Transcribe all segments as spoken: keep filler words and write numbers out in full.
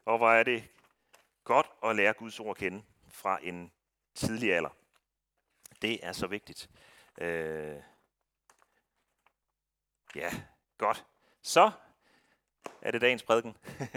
Og hvor er det godt at lære Guds ord at kende fra en tidlig alder. Det er så vigtigt. Øh, ja, godt. Så er det dagens prædiken.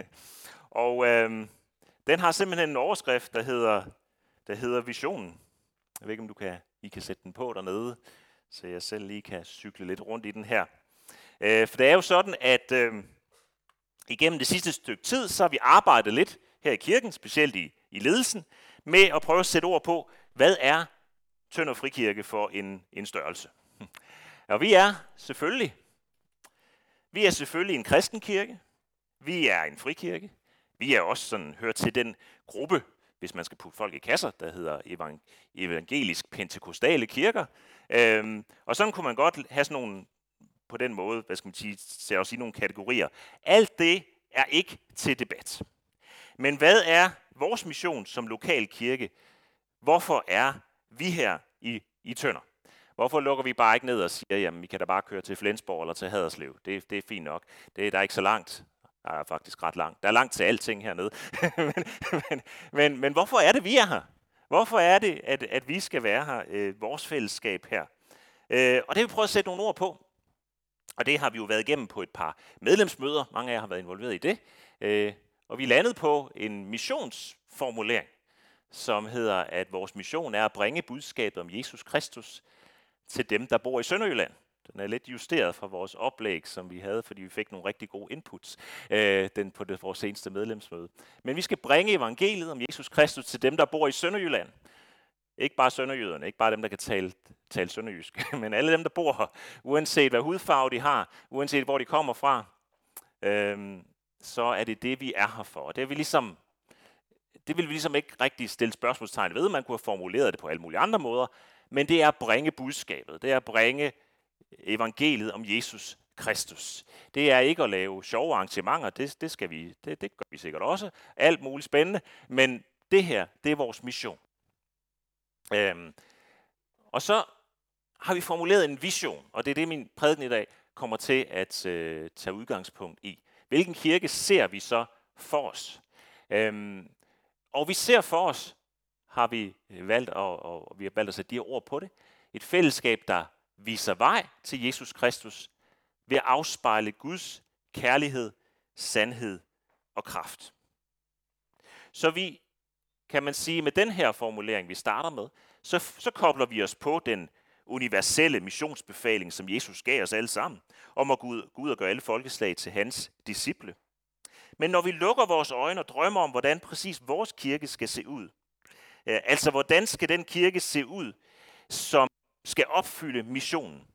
og øh, den har simpelthen en overskrift, der hedder, der hedder Visionen. Jeg ved ikke, om du kan, I kan sætte den på dernede, så jeg selv lige kan cykle lidt rundt i den her. Øh, for det er jo sådan, at øh, igennem det sidste stykke tid, så har vi arbejdet lidt her i kirken, specielt i, i ledelsen, med at prøve at sætte ord på, hvad er Tønder Frikirke for en, en størrelse. Og vi er selvfølgelig, vi er selvfølgelig en kristen kirke, vi er en frikirke, vi er også sådan hørt til den gruppe, hvis man skal putte folk i kasser, der hedder evangelisk pentekostale kirker. Øhm, og sådan kunne man godt have sådan nogle, på den måde, hvad skal man sige, sætte os i nogle kategorier. Alt det er ikke til debat. Men hvad er vores mission som lokal kirke? Hvorfor er vi her i, i Tønder? Hvorfor lukker vi bare ikke ned og siger, jamen vi kan da bare køre til Flensborg eller til Haderslev? Det, det er fint nok. Det, der er ikke så langt. Der er faktisk ret langt. Der er langt til alting hernede. men, men, men, men hvorfor er det, vi er her? Hvorfor er det, at, at vi skal være her, øh, vores fællesskab her? Øh, og det vil vi prøve at sætte nogle ord på. Og det har vi jo været igennem på et par medlemsmøder. Mange af jer har været involveret i det. Øh, og vi landede på en missionsformulering, som hedder, at vores mission er at bringe budskabet om Jesus Kristus til dem, der bor i Sønderjylland. Den er lidt justeret fra vores oplæg, som vi havde, fordi vi fik nogle rigtig gode inputs øh, den på det, vores seneste medlemsmøde. Men vi skal bringe evangeliet om Jesus Kristus til dem, der bor i Sønderjylland. Ikke bare sønderjyderne, ikke bare dem, der kan tale, tale sønderjysk, men alle dem, der bor her, uanset hvad hudfarve de har, uanset hvor de kommer fra, øh, så er det det, vi er her for. Og det er vi ligesom... Det vil vi ligesom ikke rigtig stille spørgsmålstegn ved. Man kunne have formuleret det på alle mulige andre måder. Men det er at bringe budskabet. Det er at bringe evangeliet om Jesus Kristus. Det er ikke at lave sjove arrangementer. Det, det, skal vi, det, det gør vi sikkert også. Alt muligt spændende. Men det her, det er vores mission. Øhm, og så har vi formuleret en vision. Og det er det, min prædiken i dag kommer til at øh, tage udgangspunkt i. Hvilken kirke ser vi så for os? Øhm, Og vi ser for os, har vi valgt, og, og vi har valgt at sætte de her ord på det, et fællesskab, der viser vej til Jesus Kristus ved at afspejle Guds kærlighed, sandhed og kraft. Så vi, kan man sige, med den her formulering, vi starter med, så, så kobler vi os på den universelle missionsbefaling, som Jesus gav os alle sammen, om at gå ud, gå ud og gøre alle folkeslag til hans disciple. Men når vi lukker vores øjne og drømmer om, hvordan præcis vores kirke skal se ud, altså hvordan skal den kirke se ud, som skal opfylde missionen,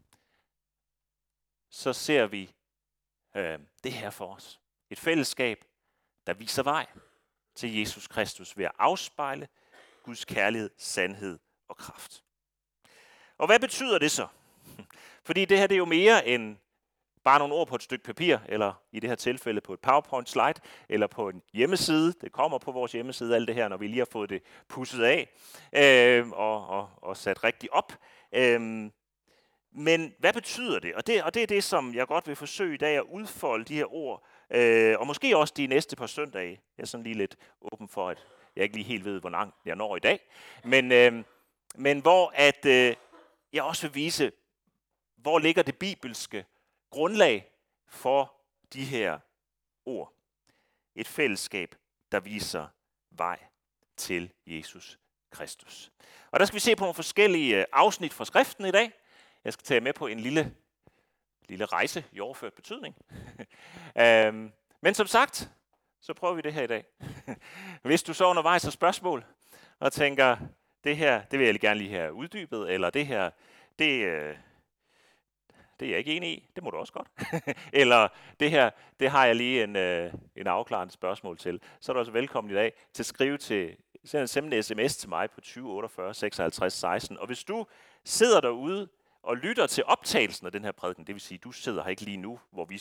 så ser vi øh, det her for os. Et fællesskab, der viser vej til Jesus Kristus ved at afspejle Guds kærlighed, sandhed og kraft. Og hvad betyder det så? Fordi det her det er jo mere end bare nogle ord på et stykke papir, eller i det her tilfælde på et PowerPoint-slide, eller på en hjemmeside. Det kommer på vores hjemmeside, alt det her, når vi lige har fået det pudset af øh, og, og, og sat rigtigt op. Øh, men hvad betyder det? Og, det? og det er det, som jeg godt vil forsøge i dag at udfolde de her ord, øh, og måske også de næste par søndage. Jeg er sådan lige lidt åben for, at jeg ikke lige helt ved, hvor langt jeg når i dag. Men, øh, men hvor at øh, jeg også vil vise, hvor ligger det bibelske grundlag for de her ord. Et fællesskab, der viser vej til Jesus Kristus. Og der skal vi se på nogle forskellige afsnit fra skriften i dag. Jeg skal tage med på en lille, lille rejse i overført betydning. um, men som sagt, så prøver vi det her i dag. Hvis du så undervejs har spørgsmål og tænker, det her, det vil jeg gerne lige have uddybet, eller det her, det øh, Det er jeg ikke enig i. Det må du også godt. Eller det her, det har jeg lige en, øh, en afklarende spørgsmål til. Så er du også velkommen i dag til at skrive til, send en sms til mig på tyve otteogfyrre seksoghalvtreds seksten. Og hvis du sidder derude og lytter til optagelsen af den her prædiken, det vil sige, du sidder her ikke lige nu, hvor vi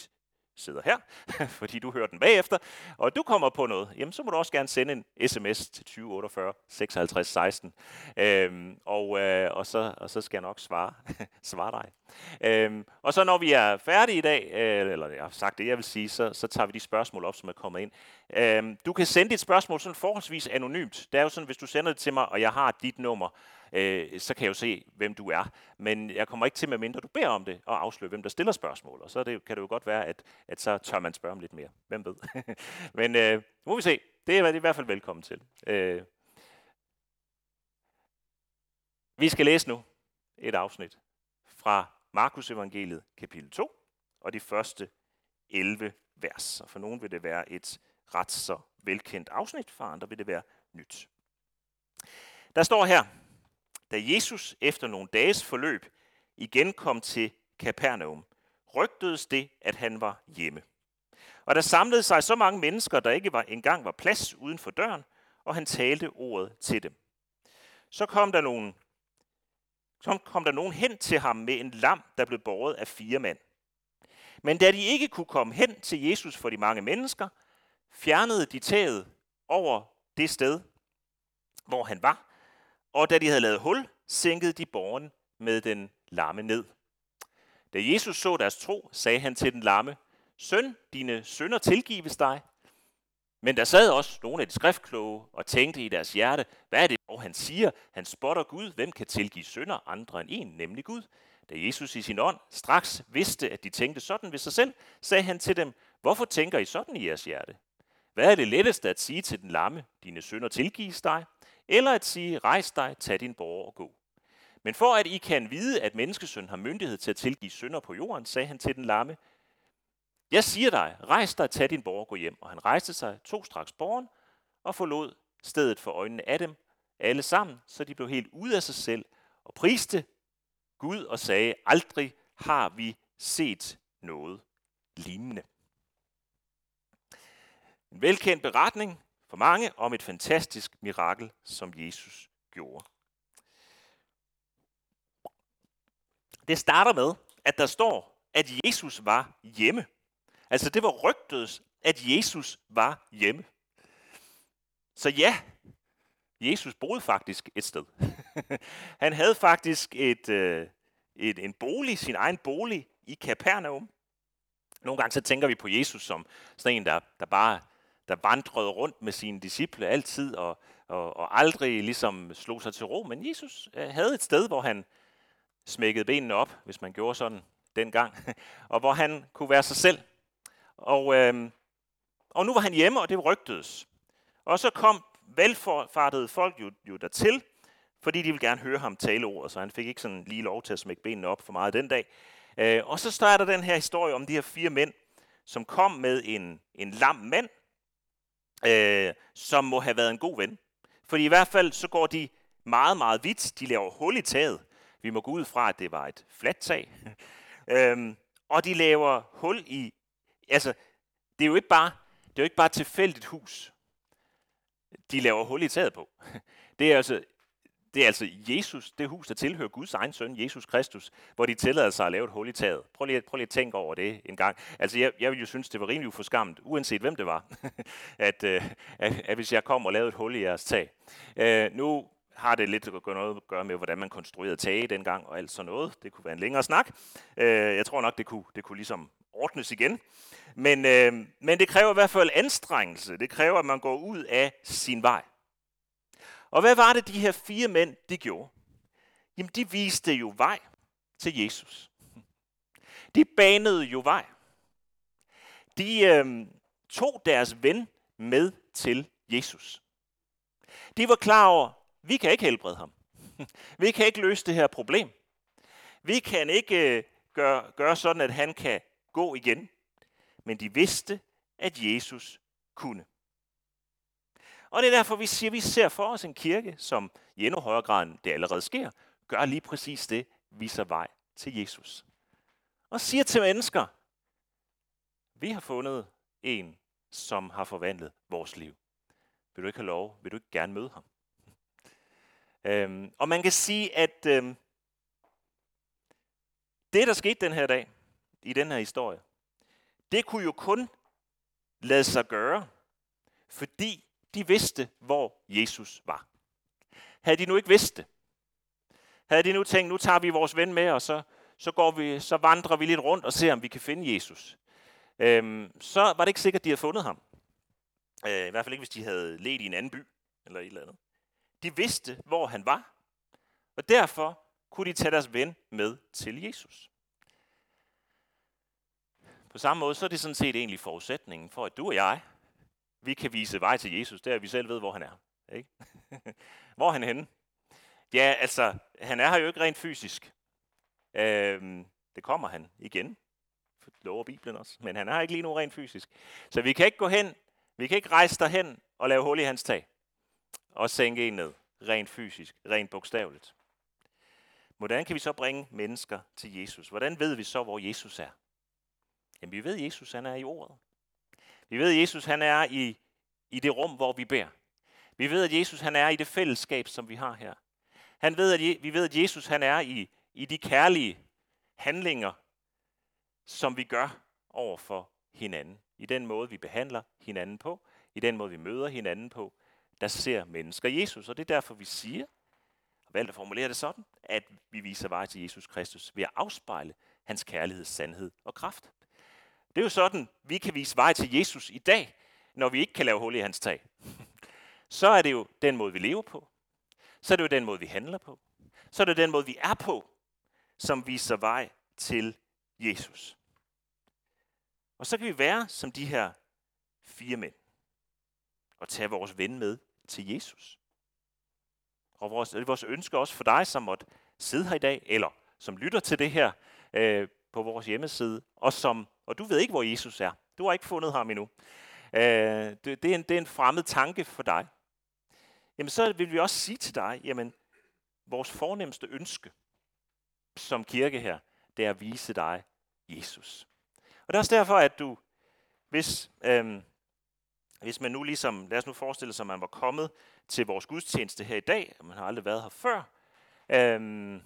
sidder her, fordi du hører den bagefter, og du kommer på noget, jamen så må du også gerne sende en sms til tyve otteogfyrre seksoghalvtreds seksten, øhm, og, øh, og, så, og så skal jeg nok svare, svare dig. Øhm, og så når vi er færdige i dag, øh, eller jeg har sagt det, jeg vil sige, så, så tager vi de spørgsmål op, som er kommet ind. Øhm, du kan sende dit spørgsmål sådan forholdsvis anonymt. Det er jo sådan, hvis du sender det til mig, og jeg har dit nummer, øh, så kan jeg jo se, hvem du er. Men jeg kommer ikke til, medmindre du beder om det, at afsløre, hvem der stiller spørgsmål. Og så det, kan det jo godt være, at, at så tør man spørge om lidt mere. Hvem ved? Men øh, må vi se. Det er det i hvert fald velkommen til. Øh. Vi skal læse nu et afsnit fra Markus evangeliet kapitel to, og de første elleve vers. Og for nogen vil det være et ret så velkendt afsnit, for andre vil det være nyt. Der står her: Da Jesus efter nogle dages forløb igen kom til Kapernaum, rygtedes det, at han var hjemme. Og der samlede sig så mange mennesker, der ikke var, engang var plads uden for døren, og han talte ordet til dem. Så kom der nogen, så kom der nogen hen til ham med en lam, der blev båret af fire mand. Men da de ikke kunne komme hen til Jesus for de mange mennesker, fjernede de taget over det sted, hvor han var, og da de havde lavet hul, sænkede de båren med den lamme ned. Da Jesus så deres tro, sagde han til den lamme: Søn, dine synder tilgives dig. Men der sad også nogle af de skriftkloge og tænkte i deres hjerte: Hvad er det, hvor han siger? Han spotter Gud. Hvem kan tilgive synder andre end en, nemlig Gud? Da Jesus i sin ånd straks vidste, at de tænkte sådan ved sig selv, sagde han til dem: Hvorfor tænker I sådan i jeres hjerte? Hvad er det letteste at sige til den lamme: Dine synder tilgives dig? Eller at sige: Rejs dig, tag din båre og gå. Men for at I kan vide, at menneskesøn har myndighed til at tilgive synder på jorden, sagde han til den lamme: Jeg siger dig, rejs dig, tag din båre og gå hjem. Og han rejste sig, tog straks båren og forlod stedet for øjnene af dem alle sammen, så de blev helt ude af sig selv og priste Gud og sagde: Aldrig har vi set noget lignende. En velkendt beretning for mange om et fantastisk mirakel, som Jesus gjorde. Det starter med, at der står, at Jesus var hjemme. Altså det var rygtedes, at Jesus var hjemme. Så ja, Jesus boede faktisk et sted. Han havde faktisk et, et, en bolig, sin egen bolig i Kapernaum. Nogle gange så tænker vi på Jesus som sådan en, der, der bare der vandrede rundt med sine disciple altid og, og, og aldrig ligesom slog sig til ro. Men Jesus havde et sted, hvor han smækkede benene op, hvis man gjorde sådan dengang, og hvor han kunne være sig selv. Og, øh, og nu var han hjemme, og det rygtedes. Og så kom velfartede folk jo, jo dertil, fordi de ville gerne høre ham tale ordet, så han fik ikke sådan lige lov til at smække benene op for meget den dag. Øh, og så starter den her historie om de her fire mænd, som kom med en, en lam mand, øh, som må have været en god ven. Fordi i hvert fald så går de meget, meget vidt. De laver hul i taget. Vi må gå ud fra, at det var et fladt tag. øhm, og de laver hul i... Altså, det er jo ikke bare, det er jo ikke bare et tilfældigt hus, de laver hul i taget på. Det er altså, det er altså Jesus, det hus, der tilhører Guds egen søn, Jesus Kristus, hvor de tillader sig at lave et hul i taget. Prøv lige, prøv lige at tænke over det en gang. Altså, jeg, jeg ville jo synes, det var rimelig uforskammet, uanset hvem det var, at, øh, at, at hvis jeg kom og lavede et hul i jeres tag. Øh, nu har det lidt at gøre noget at gøre med, hvordan man konstruerede tage dengang og alt sådan noget. Det kunne være en længere snak. Øh, jeg tror nok, det kunne, det kunne ligesom ordnes igen. Men, øh, men det kræver i hvert fald anstrengelse. Det kræver, at man går ud af sin vej. Og hvad var det, de her fire mænd, de gjorde? Jamen, de viste jo vej til Jesus. De banede jo vej. De øh, tog deres ven med til Jesus. De var klar over, vi kan ikke helbrede ham. Vi kan ikke løse det her problem. Vi kan ikke øh, gøre, gøre sådan, at han kan gå igen. Men de vidste, at Jesus kunne. Og det er derfor, vi siger, at vi ser for os en kirke, som i endnu højere grad, end det allerede sker, gør lige præcis det, viser vej til Jesus. Og siger til mennesker, vi har fundet en, som har forvandlet vores liv. Vil du ikke have lov? Vil du ikke gerne møde ham? Øhm, og man kan sige, at øhm, det, der skete den her dag, i den her historie, det kunne jo kun lade sig gøre, fordi de vidste, hvor Jesus var. Havde de nu ikke vidst det, havde de nu tænkt, nu tager vi vores ven med, og så, så, går vi, så vandrer vi lidt rundt og ser, om vi kan finde Jesus, øhm, så var det ikke sikkert, at de havde fundet ham. Øh, I hvert fald ikke, hvis de havde ledt i en anden by, eller et eller andet. De vidste, hvor han var, og derfor kunne de tage deres ven med til Jesus. På samme måde, så er det sådan set egentlig forudsætningen for, at du og jeg, vi kan vise vej til Jesus, det er, at vi selv ved, hvor han er. Ikke? Hvor er han henne? Ja, altså, han er her jo ikke rent fysisk. Øhm, det kommer han igen, for det lover Bibelen også, men han er her ikke lige nu rent fysisk. Så vi kan ikke gå hen, vi kan ikke rejse derhen og lave hul i hans tag, og sænke en ned, rent fysisk, rent bogstaveligt. Hvordan kan vi så bringe mennesker til Jesus? Hvordan ved vi så, hvor Jesus er? Jamen, vi ved, at Jesus han er i ordet. Vi ved, at Jesus han er i, i det rum, hvor vi beder. Vi ved, at Jesus han er i det fællesskab, som vi har her. Han ved, at, vi ved, at Jesus han er i, i de kærlige handlinger, som vi gør over for hinanden. I den måde, vi behandler hinanden på. I den måde, vi møder hinanden på. Der ser mennesker Jesus. Og det er derfor, vi siger, og valgt at formulere det sådan, at vi viser vej til Jesus Kristus ved at afspejle hans kærlighed, sandhed og kraft. Det er jo sådan, vi kan vise vej til Jesus i dag, når vi ikke kan lave hul i hans tag. Så er det jo den måde, vi lever på. Så er det jo den måde, vi handler på. Så er det den måde, vi er på, som viser vej til Jesus. Og så kan vi være som de her fire mænd og tage vores ven med til Jesus. Og vores, det er vores ønske også for dig, som måtte sidde her i dag, eller som lytter til det her øh, på vores hjemmeside, og, som, og du ved ikke, hvor Jesus er. Du har ikke fundet ham endnu. Øh, det, det, er en, det er en fremmed tanke for dig. Jamen så vil vi også sige til dig, jamen vores fornemmeste ønske som kirke her, det er at vise dig Jesus. Og det er også derfor, at du, hvis, øhm, hvis man nu ligesom, lad os nu forestille sig, at man var kommet til vores gudstjeneste her i dag, og man har aldrig været her før, øhm,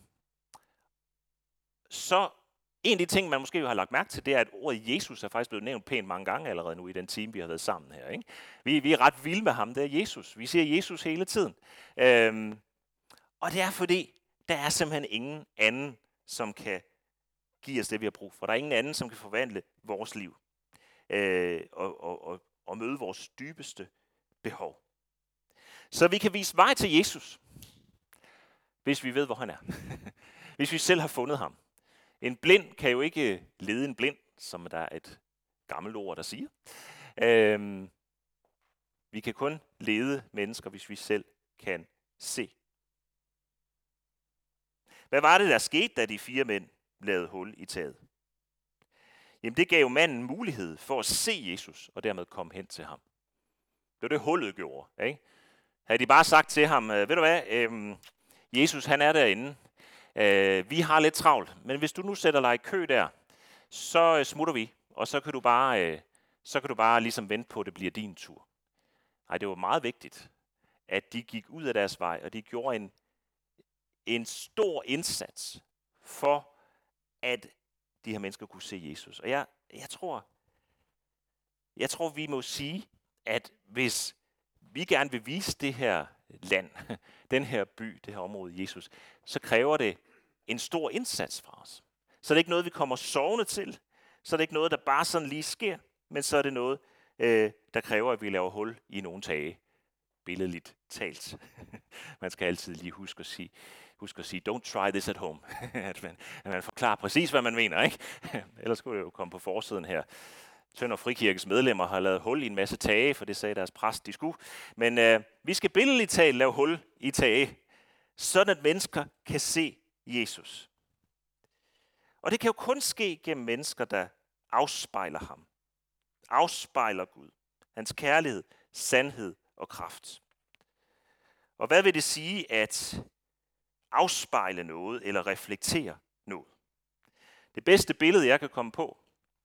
så en af de ting, man måske har lagt mærke til, det er, at ordet Jesus er faktisk blevet nævnt pænt mange gange allerede nu i den time, vi har været sammen her. Ikke? Vi, vi er ret vilde med ham, det er Jesus. Vi siger Jesus hele tiden. Øhm, og det er fordi, der er simpelthen ingen anden, som kan give os det, vi har brug for. Der er ingen anden, som kan forvandle vores liv øh, og, og, og, og møde vores dybeste behov. Så vi kan vise vej til Jesus, hvis vi ved, hvor han er. Hvis vi selv har fundet ham. En blind kan jo ikke lede en blind, som der er et gammelt ord, der siger. Øhm, vi kan kun lede mennesker, hvis vi selv kan se. Hvad var det, der skete, da de fire mænd lavede hul i taget? Jamen det gav manden mulighed for at se Jesus, og dermed komme hen til ham. Det var det, hullet gjorde. Ikke? Havde de bare sagt til ham, ved du hvad, øhm, Jesus han er derinde. Øh, vi har lidt travlt, men hvis du nu sætter dig i kø der, så øh, smutter vi, og så kan du bare, øh, så kan du bare ligesom vente på, at det bliver din tur. Nej, det var meget vigtigt, at de gik ud af deres vej, og de gjorde en, en stor indsats for, at de her mennesker kunne se Jesus. Og jeg, jeg tror, jeg tror, vi må sige, at hvis vi gerne vil vise det her land, den her by, det her område Jesus, så kræver det en stor indsats fra os. Så det er ikke noget, vi kommer sovende til. Så er det ikke noget, der bare sådan lige sker, men så er det noget, øh, der kræver, at vi laver hul i nogle tage. Billedligt talt. Man skal altid lige huske at sige, huske at sige don't try this at home. at, man, at man forklarer præcis, hvad man mener. Ikke? Ellers skulle det jo komme på forsiden her. Tønder Frikirkes medlemmer har lavet hul i en masse tage, for det sagde deres præst, de skulle. Men øh, vi skal billedligt talt lave hul i tage, sådan at mennesker kan se Jesus. Og det kan jo kun ske gennem mennesker, der afspejler ham. Afspejler Gud. Hans kærlighed, sandhed og kraft. Og hvad vil det sige at afspejle noget eller reflektere noget? Det bedste billede, jeg kan komme på,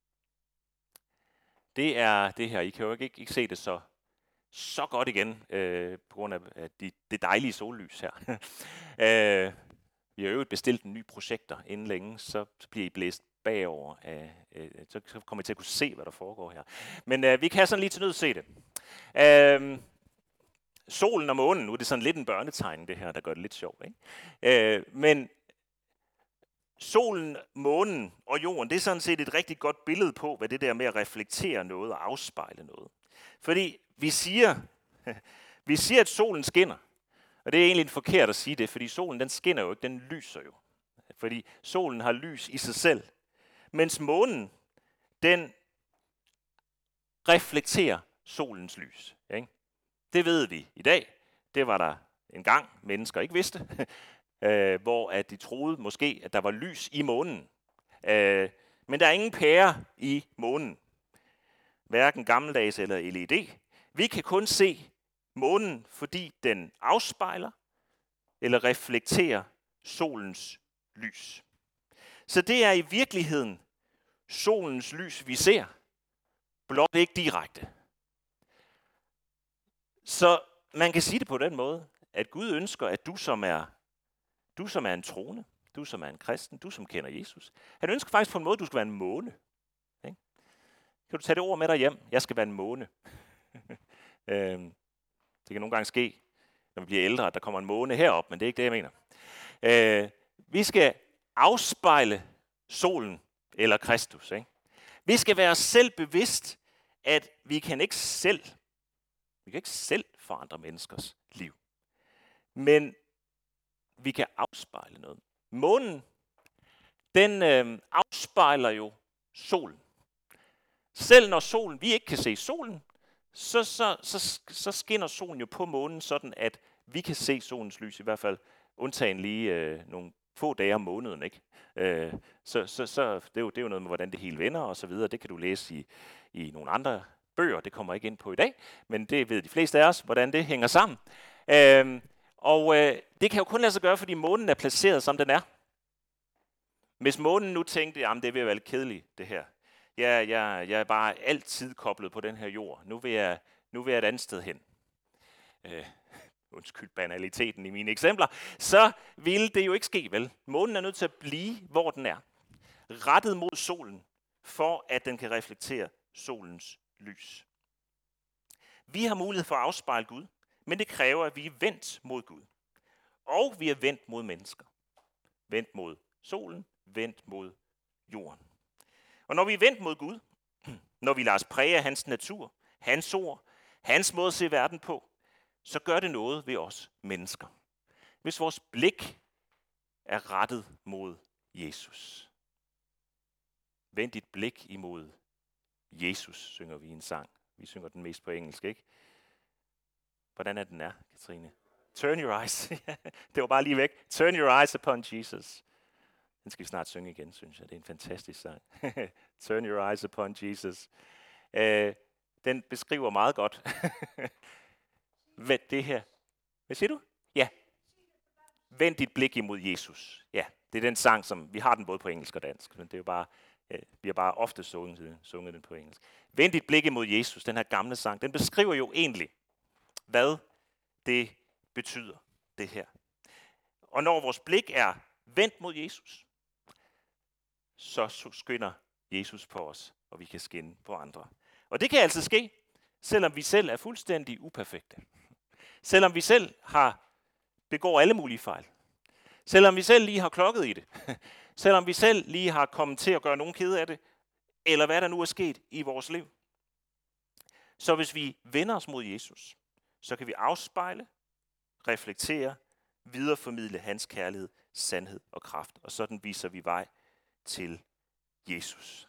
det er det her. I kan jo ikke, ikke se det så, så godt igen, øh, på grund af, af de, det dejlige sollys her. øh, vi har jo bestilt en ny projekter inden længe, så bliver I blæst bagover. Af, øh, så kommer I til at kunne se, hvad der foregår her. Men øh, vi kan sådan lige til nød se det. Øh, solen og månen, nu er det sådan lidt en børnetegning det her, der gør det lidt sjovt, ikke? Øh, men solen, månen og jorden, det er sådan set et rigtig godt billede på, hvad det der med at reflektere noget og afspejle noget. Fordi vi siger, vi siger, at solen skinner. Og det er egentlig forkert at sige det, fordi solen den skinner jo ikke, den lyser jo. Fordi solen har lys i sig selv. Mens månen, den reflekterer solens lys. Ikke? Det ved vi i dag. Det var der engang mennesker ikke vidste. øh, hvor at de troede måske, at der var lys i månen. Øh, men der er ingen pære i månen. Hverken gammeldags eller L E D. Vi kan kun se månen, fordi den afspejler eller reflekterer solens lys. Så det er i virkeligheden solens lys, vi ser, blot ikke direkte. Så man kan sige det på den måde, at Gud ønsker, at du som er, du som er en troende, du som er en kristen, du som kender Jesus, han ønsker faktisk på en måde, at du skal være en måne. Ikke? Kan du tage det ord med dig hjem? Jeg skal være en måne. øhm, det kan nogle gange ske, når vi bliver ældre, at der kommer en måne herop, men det er ikke det, jeg mener. Øh, vi skal afspejle solen eller Kristus. Ikke? Vi skal være selv bevidst, at vi kan ikke selv, vi kan ikke selv forandre menneskers liv. Men vi kan afspejle noget. Månen, den øh, afspejler jo solen. Selv når solen, vi ikke kan se solen, så, så, så, så skinner solen jo på månen, sådan at vi kan se solens lys, i hvert fald undtagen lige øh, nogle få dage om måneden. Ikke? Øh, så så, så det, er jo, det er jo noget med, hvordan det hele vender og så videre. Det kan du læse i, i nogle andre bøger, det kommer jeg ikke ind på i dag, men det ved de fleste af os, hvordan det hænger sammen. Øh, og øh, det kan jo kun lade sig gøre, fordi månen er placeret, som den er. Hvis månen nu tænkte, jamen det vil være lidt kedeligt, det her. Jeg, jeg, jeg er bare altid koblet på den her jord. Nu vil jeg, nu vil jeg et andet sted hen. Øh, undskyld banaliteten i mine eksempler. Så vil det jo ikke ske, vel? Månen er nødt til at blive, hvor den er. Rettet mod solen, for at den kan reflektere solens lys. Vi har mulighed for at afspejle Gud, men det kræver, at vi er vendt mod Gud. Og vi er vendt mod mennesker. Vendt mod solen, vendt mod jorden. Og når vi er vendt mod Gud, når vi lader os præge af hans natur, hans ord, hans måde at se verden på, så gør det noget ved os mennesker. Hvis vores blik er rettet mod Jesus. Vend dit blik imod Jesus, synger vi i en sang. Vi synger den mest på engelsk, ikke? Hvordan er den er, Katrine? Turn your eyes. Det var bare lige væk. Turn your eyes upon Jesus. Den skal vi snart synge igen, synes jeg. Det er en fantastisk sang. Turn your eyes upon Jesus. Uh, den beskriver meget godt, hvad det her. Hvad siger du? Ja. Vend dit blik imod Jesus. Ja, det er den sang, som vi har den både på engelsk og dansk, men det er jo bare, uh, vi har bare ofte sunget, sunget den på engelsk. Vend dit blik imod Jesus, den her gamle sang, den beskriver jo egentlig, hvad det betyder, det her. Og når vores blik er vendt mod Jesus, så skynder Jesus på os, og vi kan skinne på andre. Og det kan altså ske, selvom vi selv er fuldstændig uperfekte. Selvom vi selv har begår alle mulige fejl. Selvom vi selv lige har klokket i det. Selvom vi selv lige har kommet til at gøre nogen kede af det. Eller hvad der nu er sket i vores liv. Så hvis vi vender os mod Jesus, så kan vi afspejle, reflektere, videreformidle hans kærlighed, sandhed og kraft. Og sådan viser vi vej til Jesus.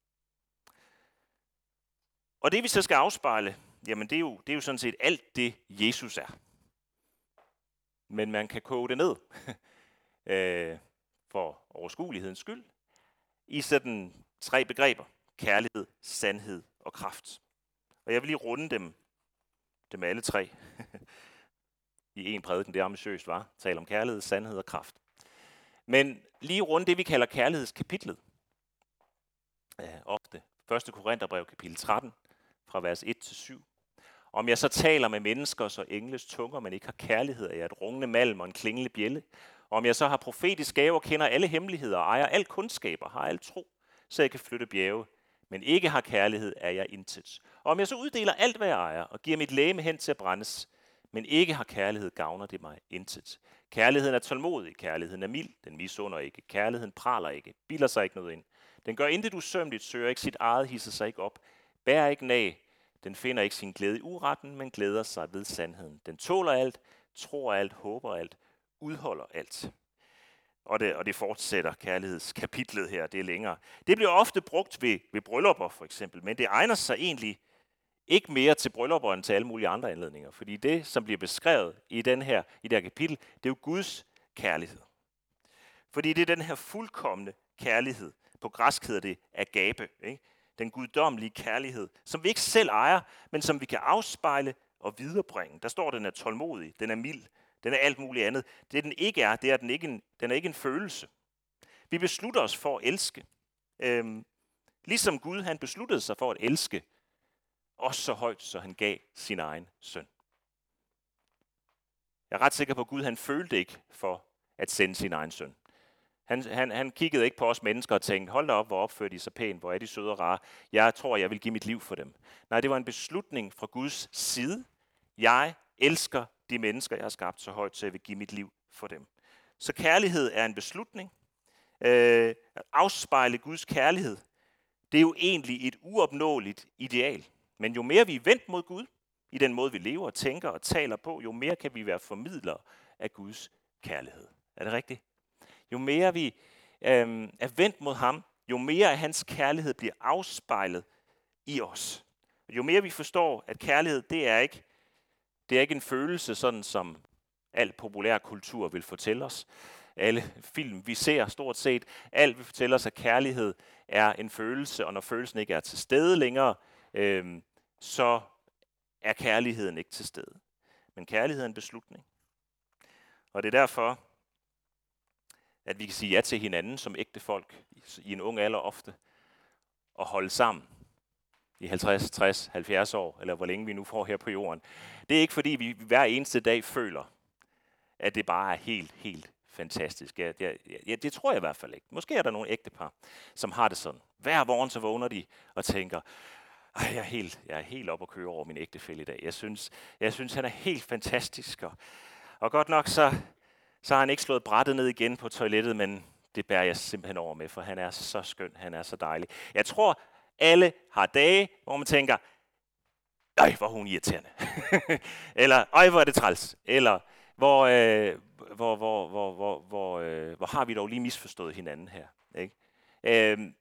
Og det vi så skal afspejle, jamen det er jo, det er jo sådan set alt det, Jesus er. Men man kan koge det ned øh, for overskuelighedens skyld i sådan tre begreber. Kærlighed, sandhed og kraft. Og jeg vil lige runde dem, dem alle tre i en prædiken. Det er ambitiøst, var. Tale om kærlighed, sandhed og kraft. Men lige rundt det, vi kalder kærlighedskapitlet. Ja, ofte. første Korintherbrev, kapitel tretten, fra vers et til syv. Om jeg så taler med mennesker, så engles tunger, men ikke har kærlighed, er jeg et rungende malm og en klingende bjælde. Om jeg så har profetisk gave og kender alle hemmeligheder, ejer al kundskaber, har al tro, så jeg kan flytte bjerge. Men ikke har kærlighed, er jeg intet. Og om jeg så uddeler alt, hvad jeg ejer, og giver mit legeme hen til at brændes, men ikke har kærlighed, gavner det mig intet. Kærligheden er tålmodig, kærligheden er mild, den misunder ikke, kærligheden praler ikke, bilder sig ikke noget ind. Den gør intet usømmeligt, søger ikke sit eget, hisser sig ikke op, bærer ikke nag. Den finder ikke sin glæde i uretten, men glæder sig ved sandheden. Den tåler alt, tror alt, håber alt, udholder alt. Og det, og det fortsætter kærlighedskapitlet her, det er længere. Det bliver ofte brugt ved, ved bryllupper for eksempel, men det egner sig egentlig ikke mere til bryllupper end til alle mulige andre anledninger. Fordi det, som bliver beskrevet i, den her, i det her kapitel, det er jo Guds kærlighed. Fordi det er den her fuldkomne kærlighed. På græsk hedder det agape, ikke? Den guddommelige kærlighed, som vi ikke selv ejer, men som vi kan afspejle og viderebringe. Der står, at den er tålmodig, den er mild, den er alt muligt andet. Det den ikke er, det er, at den ikke en, den er ikke en følelse. Vi beslutter os for at elske. Øhm, ligesom Gud, han besluttede sig for at elske, også så højt, så han gav sin egen søn. Jeg er ret sikker på, at Gud han følte ikke for at sende sin egen søn. Han, han, han kiggede ikke på os mennesker og tænkte, hold da op, hvor opfører de så pænt, hvor er de søde og rare. Jeg tror, jeg vil give mit liv for dem. Nej, det var en beslutning fra Guds side. Jeg elsker de mennesker, jeg har skabt så højt, så jeg vil give mit liv for dem. Så kærlighed er en beslutning. Øh, at afspejle Guds kærlighed, det er jo egentlig et uopnåeligt ideal. Men jo mere vi er vendt mod Gud, i den måde vi lever, tænker og taler på, jo mere kan vi være formidlere af Guds kærlighed. Er det rigtigt? Jo mere vi øh, er vendt mod ham, jo mere af hans kærlighed bliver afspejlet i os. Jo mere vi forstår, at kærlighed, det er ikke, det er ikke en følelse, sådan som al populær kultur vil fortælle os. Alle film, vi ser stort set, alt vil fortælle os, at kærlighed er en følelse, og når følelsen ikke er til stede længere, øh, så er kærligheden ikke til stede. Men kærlighed er en beslutning. Og det er derfor, at vi kan sige ja til hinanden som ægte folk i en ung alder ofte, og holde sammen i halvtreds, tres, halvfjerds år, eller hvor længe vi nu får her på jorden. Det er ikke fordi, vi hver eneste dag føler, at det bare er helt, helt fantastisk. Ja, det, ja, det tror jeg i hvert fald ikke. Måske er der nogle ægtepar, som har det sådan. Hver morgen så vågner de og tænker, ej, jeg er helt, jeg er helt op at køre over min ægtefælle i dag. Jeg synes, jeg synes han er helt fantastisk. Og, og godt nok så, så har han ikke slået brættet ned igen på toilettet, men det bærer jeg simpelthen over med, for han er så skøn, han er så dejlig. Jeg tror, alle har dage, hvor man tænker, ej, hvor er hun irriterende. Eller, ej, hvor er det træls. Eller, hvor, øh, hvor, hvor, hvor, hvor, hvor, øh, hvor har vi dog lige misforstået hinanden her. Ikke? Øh,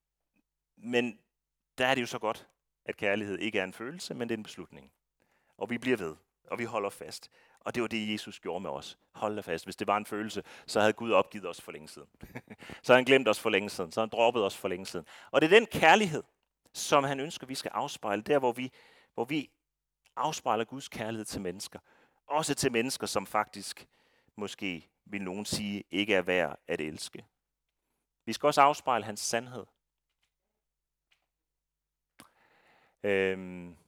men der er det jo så godt, at kærlighed ikke er en følelse, men det er en beslutning. Og vi bliver ved, og vi holder fast. Og det var det, Jesus gjorde med os. Hold da fast. Hvis det var en følelse, så havde Gud opgivet os for længe siden. Så havde han glemt os for længe siden. Så havde han droppet os for længe siden. Og det er den kærlighed, som han ønsker, vi skal afspejle. Der, hvor vi, hvor vi afspejler Guds kærlighed til mennesker. Også til mennesker, som faktisk, måske vil nogen sige, ikke er værd at elske. Vi skal også afspejle hans sandhed. Øhm,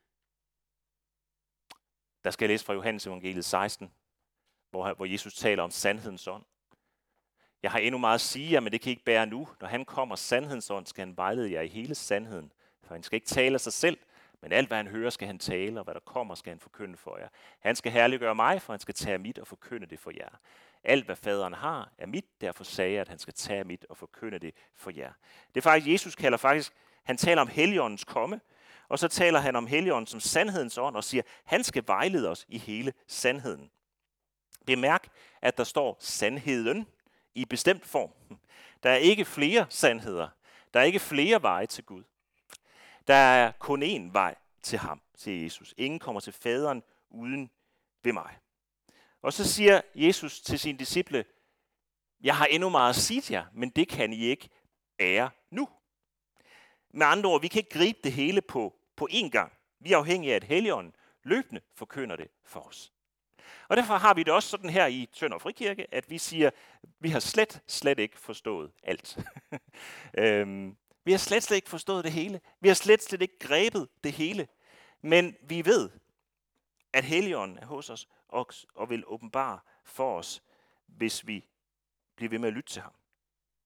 der skal jeg læse fra Johannes evangeliet seksten, hvor, hvor Jesus taler om sandhedens ånd. Jeg har endnu meget at sige jer, men det kan I ikke bære nu. Når han kommer, sandhedens ånd, skal han vejlede jer i hele sandheden. For han skal ikke tale af sig selv, men alt hvad han hører, skal han tale, og hvad der kommer, skal han forkynde for jer. Han skal herliggøre mig, for han skal tage mit og forkynde det for jer. Alt hvad faderen har, er mit, derfor sagde jeg, at han skal tage mit og forkynde det for jer. Det er faktisk, Jesus kalder faktisk, han taler om Helligåndens komme, og så taler han om Helligånden som sandhedens ånd, og siger, han skal vejlede os i hele sandheden. Bemærk, at der står sandheden i bestemt form. Der er ikke flere sandheder. Der er ikke flere veje til Gud. Der er kun én vej til ham, siger Jesus. Ingen kommer til faderen uden ved mig. Og så siger Jesus til sine disciple, jeg har endnu meget at sige til jer, men det kan I ikke bære nu. Med andre ord, vi kan ikke gribe det hele på, på én gang. Vi er afhængige af, at Helligånden løbende forkynder det for os. Og derfor har vi det også sådan her i Tønder Frikirke, at vi siger, vi har slet, slet ikke forstået alt. øhm, vi har slet, slet ikke forstået det hele. Vi har slet, slet ikke grebet det hele. Men vi ved, at Helligånden er hos os og, og vil åbenbare for os, hvis vi bliver ved med at lytte til ham.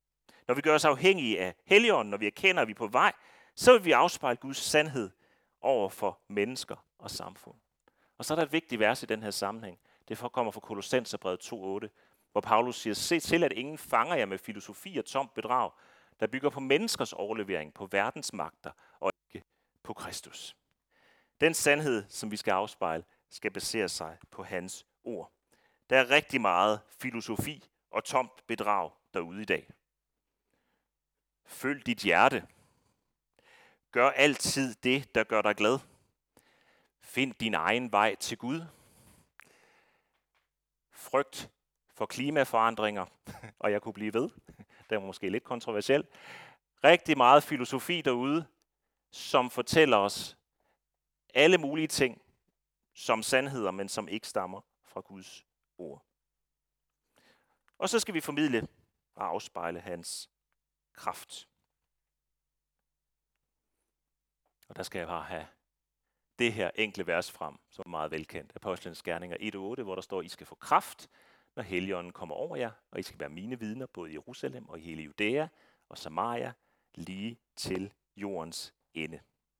Når vi gør os afhængige af Helligånden, når vi erkender, at vi er på vej, så vil vi afspejle Guds sandhed over for mennesker og samfund. Og så er der et vigtigt vers i den her sammenhæng. Det kommer fra Kolossenserbrevet to otte, hvor Paulus siger, se til, at ingen fanger jer med filosofi og tomt bedrag, der bygger på menneskers overlevering, på verdens magter og ikke på Kristus. Den sandhed, som vi skal afspejle, skal basere sig på hans ord. Der er rigtig meget filosofi og tomt bedrag derude i dag. Følg dit hjerte. Gør altid det, der gør dig glad. Find din egen vej til Gud. Frygt for klimaforandringer, og jeg kunne blive ved. Det er måske lidt kontroversielt. Rigtig meget filosofi derude, som fortæller os alle mulige ting som sandheder, men som ikke stammer fra Guds ord. Og så skal vi formidle og afspejle hans kraft. Og der skal jeg bare have det her enkle vers frem, som er meget velkendt. Apostlenes Gerninger et otte, hvor der står, I skal få kraft, når Helligånden kommer over jer, og I skal være mine vidner, både i Jerusalem og i hele Judæa og Samaria, lige til jordens ende.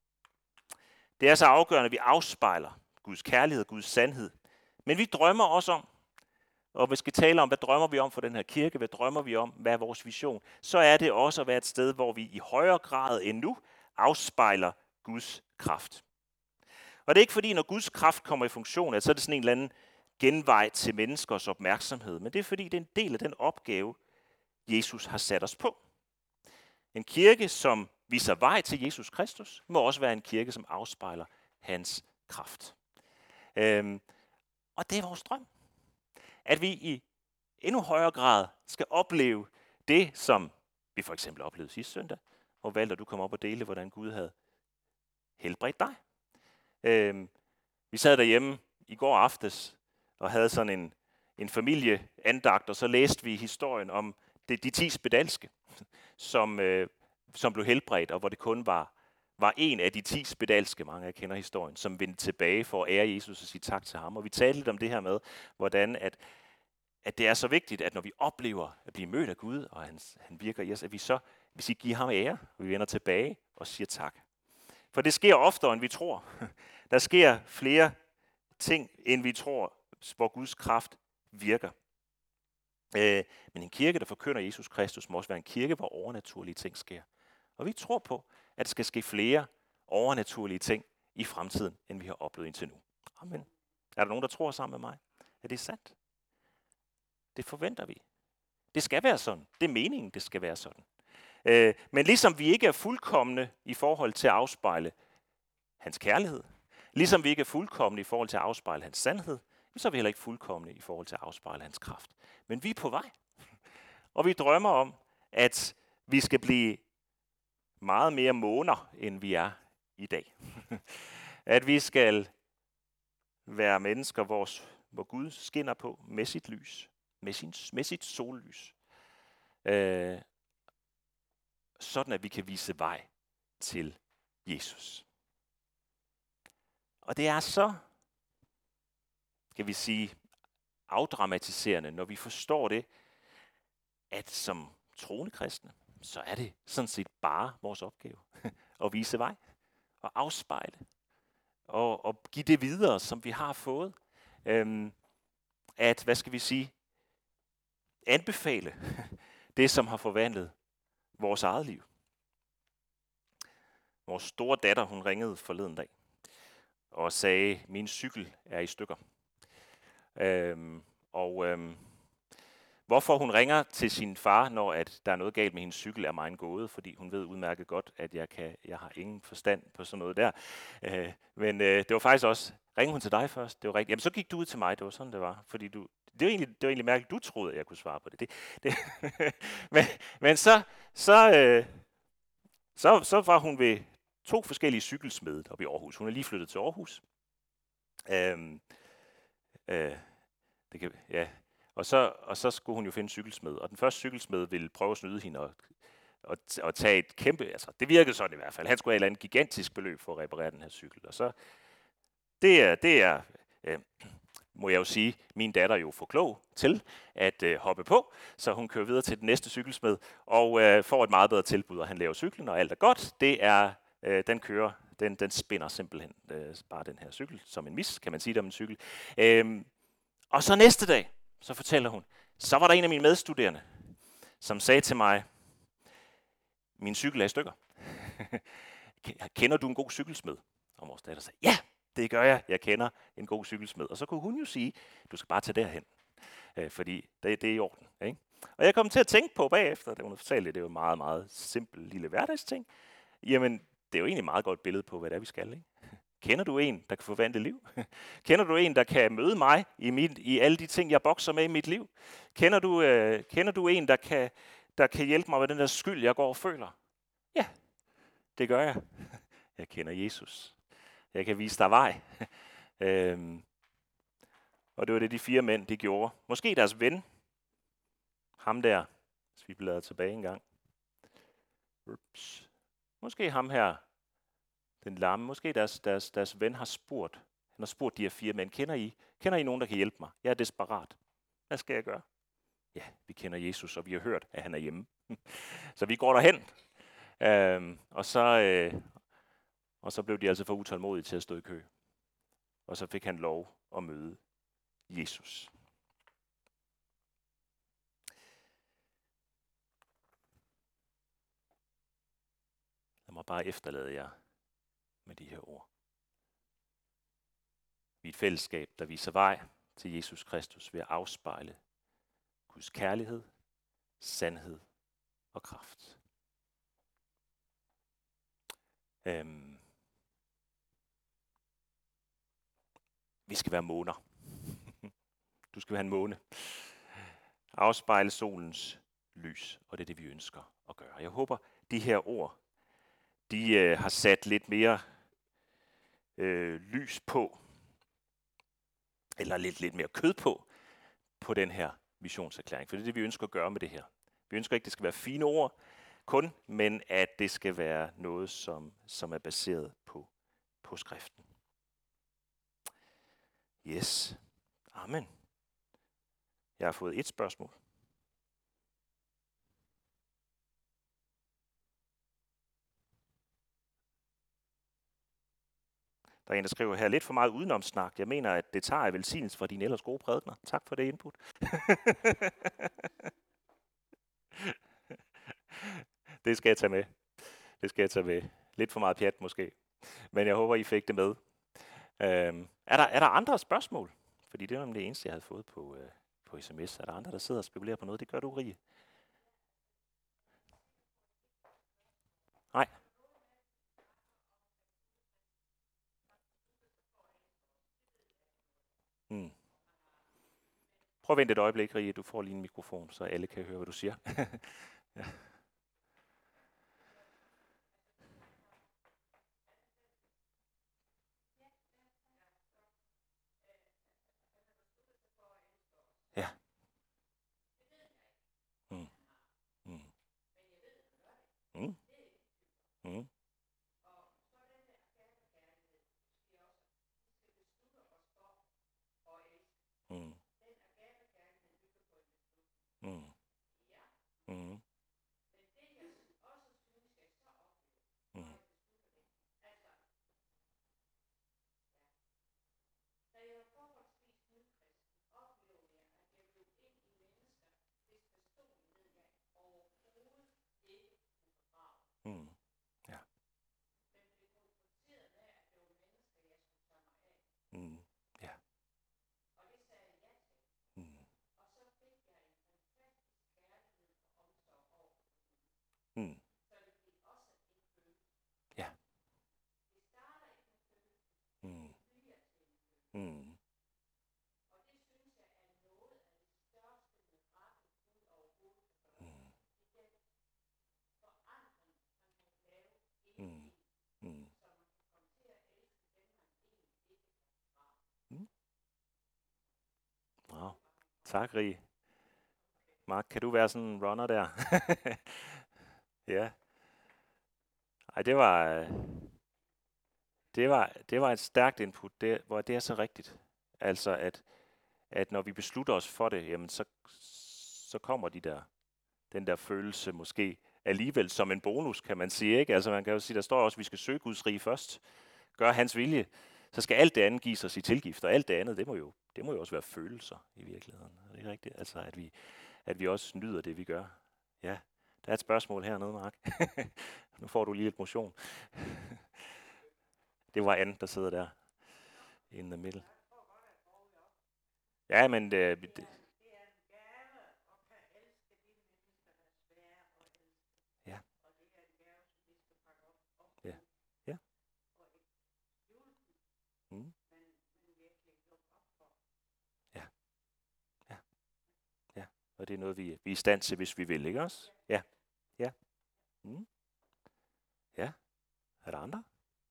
Det er så afgørende, at vi afspejler Guds kærlighed og Guds sandhed. Men vi drømmer også om, og vi skal tale om, hvad drømmer vi om for den her kirke, hvad drømmer vi om, hvad er vores vision, så er det også at være et sted, hvor vi i højere grad end nu afspejler Guds kraft. Og det er ikke fordi, når Guds kraft kommer i funktion, at så er det sådan en eller anden genvej til menneskers opmærksomhed, men det er fordi, det er en del af den opgave, Jesus har sat os på. En kirke, som viser vej til Jesus Kristus, må også være en kirke, som afspejler hans kraft. Øhm, og det er vores drøm. At vi i endnu højere grad skal opleve det, som vi for eksempel oplevede sidste søndag, hvor Valter, du kom op og delte, hvordan Gud havde helbredt dig. Øhm, vi sad derhjemme i går aftes og havde sådan en, en familieandagt, og så læste vi historien om det, de ti spedalske, som, øh, som blev helbredt, og hvor det kun var, var en af de ti spedalske, mange af kender historien, som vendte tilbage for at ære Jesus og sige tak til ham. Og vi talte lidt om det her med, hvordan at, at det er så vigtigt, at når vi oplever at blive mødt af Gud, og han, han virker i os, at vi så, hvis vi giver ham ære, og vi vender tilbage og siger tak. For det sker oftere, end vi tror. Der sker flere ting, end vi tror, hvor Guds kraft virker. Øh, men en kirke, der forkynder Jesus Kristus, må også være en kirke, hvor overnaturlige ting sker. Og vi tror på, at der skal ske flere overnaturlige ting i fremtiden, end vi har oplevet indtil nu. Amen. Er der nogen, der tror sammen med mig, at det er sandt? Det forventer vi. Det skal være sådan. Det er meningen, det skal være sådan. Øh, men ligesom vi ikke er fuldkomne i forhold til at afspejle hans kærlighed, ligesom vi ikke er fuldkomne i forhold til at afspejle hans sandhed, så er vi heller ikke fuldkomne i forhold til at afspejle hans kraft. Men vi er på vej. Og vi drømmer om, at vi skal blive meget mere måner, end vi er i dag. At vi skal være mennesker, hvor, hvor Gud skinner på med sit lys, med, sin, med sit sollys. Øh, sådan at vi kan vise vej til Jesus. Og det er så, skal vi sige, afdramatiserende, når vi forstår det, at som troende kristne, så er det sådan set bare vores opgave at vise vej og afspejle og, og give det videre, som vi har fået. Øhm, at, hvad skal vi sige, anbefale det, som har forvandlet vores eget liv. Vores store datter, hun ringede forleden dag og sagde, min cykel er i stykker. Øhm, og øhm, hvorfor hun ringer til sin far, når at der er noget galt med hendes cykel, er mig en gåde, fordi hun ved udmærket godt, at jeg, kan, jeg har ingen forstand på sådan noget der. Øh, men øh, det var faktisk også, ringede hun til dig først? Det var rigtigt. Jamen så gik du ud til mig, det var sådan det var. Fordi du, det var egentlig, det var egentlig mærkeligt, du troede, at jeg kunne svare på det. det, det men, men så, så, øh, så, så var hun ved to forskellige cykelsmede oppe i Aarhus. Hun er lige flyttet til Aarhus. Øhm, øh, det kan, ja. Og så, og så skulle hun jo finde en cykelsmed. Og den første cykelsmed ville prøve at snyde hende og, og, og tage et kæmpe, altså det virkede sådan i hvert fald. Han skulle have et eller andet gigantisk beløb for at reparere den her cykel. Og så, det er, det er, øh, må jeg jo sige, min datter jo for klog til at øh, hoppe på, så hun kører videre til den næste cykelsmed og øh, får et meget bedre tilbud, og han laver cyklen, og alt er godt. Det er, øh, den kører, den, den spinner simpelthen øh, bare den her cykel, som en mis, kan man sige det om en cykel. Øhm, og så næste dag, så fortæller hun, så var der en af mine medstuderende, som sagde til mig, min cykel er i stykker. Kender du en god cykelsmed? Og vores datter sagde, ja, det gør jeg. Jeg kender en god cykelsmed. Og så kunne hun jo sige, du skal bare tage derhen, øh, fordi det, det er i orden. Ikke? Og jeg kom til at tænke på bagefter, da hun fortalte det, det var en meget, meget simpel lille hverdagsting. Jamen, det er jo egentlig et meget godt billede på, hvad det er, vi skal. Ikke? Kender du en, der kan forvandle liv? Kender du en, der kan møde mig i, mit, i alle de ting, jeg bokser med i mit liv? Kender du, øh, kender du en, der kan, der kan hjælpe mig med den der skyld, jeg går og føler? Ja, det gør jeg. Jeg kender Jesus. Jeg kan vise dig vej. øhm, og det var det, de fire mænd, de gjorde. Måske deres ven, ham der, hvis vi bladrer tilbage en gang. Ups. Måske ham her, den lamme, måske deres, deres, deres ven har spurgt. Han har spurgt de her fire mænd, kender I, kender I nogen, der kan hjælpe mig? Jeg er desperat. Hvad skal jeg gøre? Ja, vi kender Jesus, og vi har hørt, at han er hjemme. Så vi går derhen. Øhm, og, så, øh, og så blev de altså for utålmodige til at stå i kø. Og så fik han lov at møde Jesus. Lad mig bare efterlade jer med de her ord. Vi er et fællesskab, der viser vej til Jesus Kristus ved at afspejle Guds kærlighed, sandhed og kraft. Øhm. Vi skal være måner. Du skal være en måne. Afspejle solens lys, og det er det, vi ønsker at gøre. Jeg håber, de her ord, de øh, har sat lidt mere øh, lys på, eller lidt, lidt mere kød på, på den her missionserklæring. For det er det, vi ønsker at gøre med det her. Vi ønsker ikke, at det skal være fine ord kun, men at det skal være noget, som, som er baseret på, på skriften. Yes. Amen. Jeg har fået et spørgsmål. Der er en, der skriver her, lidt for meget udenomsnak. Jeg mener, at det tager af velsignelse fra dine ellers gode prædikener. Tak for det input. Det skal jeg tage med. Det skal jeg tage med. Lidt for meget pjat måske. Men jeg håber, I fik det med. Øhm, er, der, er der andre spørgsmål? Fordi det var det eneste, jeg havde fået på, øh, på sms. Er der andre, der sidder og spekulerer på noget? Det gør du, Rie. Nej. Hmm. Prøv at vente et øjeblik, Rie. Du får lige en mikrofon, så alle kan høre, hvad du siger. Ja. Ja. Mm. Mm. Mm. Mm. Mm. Mm. Mm. Mm. Mm. Ja. Mm. Ja. Mm. Mm. Ja. Mm. Mm. Mm. Mm. Mm. Mm. Wow. Tak, Rie. Mark, kan du være sådan en runner der? Ja. Ej, det var, øh, det var, det var et stærkt input, det, hvor det er så rigtigt. Altså, at at når vi beslutter os for det, jamen så, så kommer de der, den der følelse måske alligevel som en bonus, kan man sige. Ikke? Altså man kan jo sige, der står også, at vi skal søge Guds rige først, gøre hans vilje, så skal alt det andet gives os i tilgift, og alt det andet, det må jo, det må jo også være følelser i virkeligheden. Er det ikke rigtigt? Altså at vi, at vi også nyder det, vi gør. Ja, der er et spørgsmål hernede, Mark. Nu får du lige et motion. Det var Anne, der sidder der. In the middle. Ja, men det, det ja. Ja. Ja. Mm. Ja. Ja. Ja. Og det er noget, vi, vi er i stand til, hvis vi vil, ikke også? Ja. Ja. Mm. Ja. Er der andre?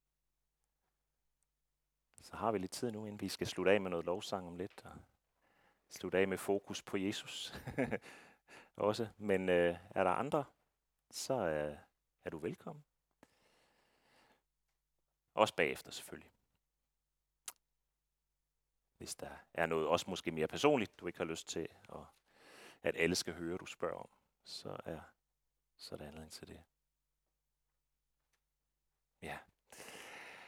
Så har vi lidt tid nu, inden vi skal slutte af med noget lovsang om lidt. Og slutte af med fokus på Jesus. Også. Men øh, er der andre, så øh, er du velkommen. Også bagefter selvfølgelig. Hvis der er noget, også måske mere personligt, du ikke har lyst til, og at alle skal høre, du spørger om, så er, så er der anledning til det. Ja.